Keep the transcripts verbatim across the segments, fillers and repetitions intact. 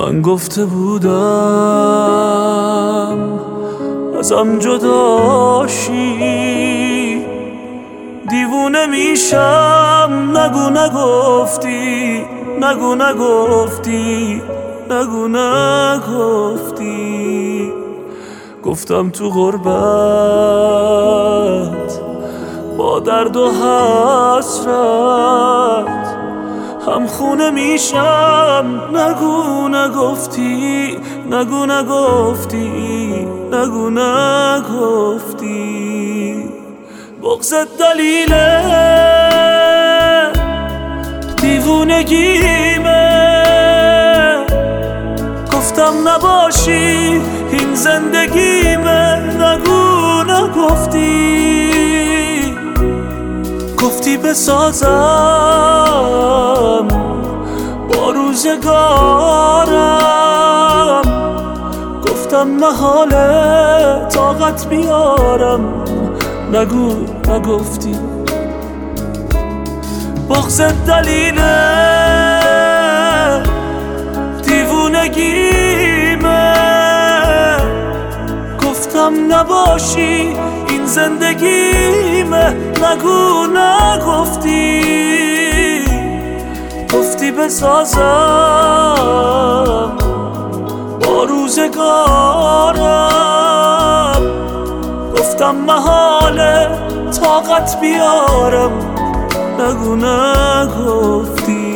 من گفته بودم ازم جداشی، دیوونه میشم. نگو نگفتی، نگو نگفتی، نگو نگفتی. گفتم تو غربت با درد و حسرت هم خونه میشم. نگو نگفتی، نگو نگفتی، نگو نگفتی. بغضت دلیله دیوونگیمه. گفتم نباشی این زندگیمه. نگو نگفتی، گفتی بسازم با روزگارم. گفتم محاله طاقت بیارم. نگو نگفتی. بغضت دلیله دیوونگیمه. گفتم نباشی این زندگیمه. نگو نگفتی، گفتی بسازم با روزگارم. گفتم محاله طاقت بیارم. نگو نگفتی.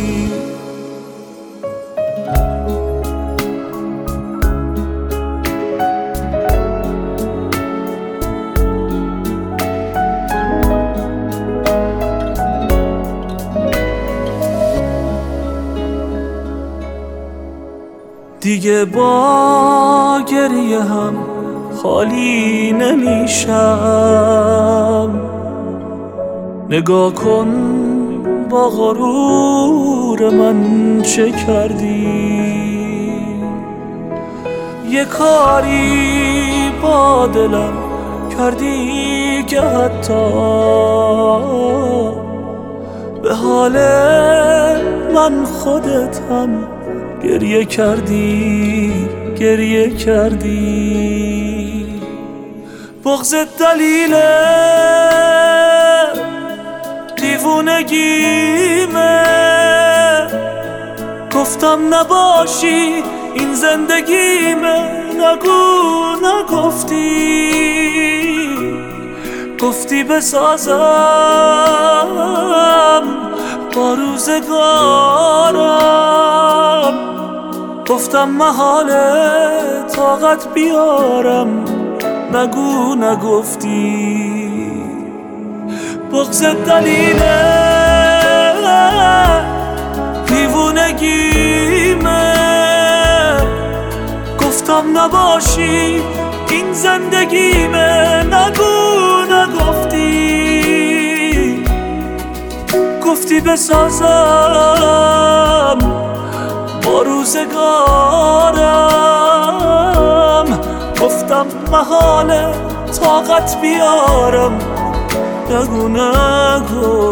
دیگه با گریه هم خالی نمیشم. نگاه کن با غرور من چه کردی. یه کاری با دلم کردی که حتی به حال من خودت هم گریه کردی، گریه کردی. بغضت دلیله دیوونگیمه. گفتم نباشی این زندگیمه. نگو نگفتی، گفتی بسازم با روزگارم. گفتم محاله طاقت بیارم. نگو نگفتی. بغضت دلیله دیوونگیمه. گفتم نباشی این زندگیمه. نگو نگفتی، گفتی بسازم با روزگارم. گفتم محاله طاقت بیارم. نگو نگو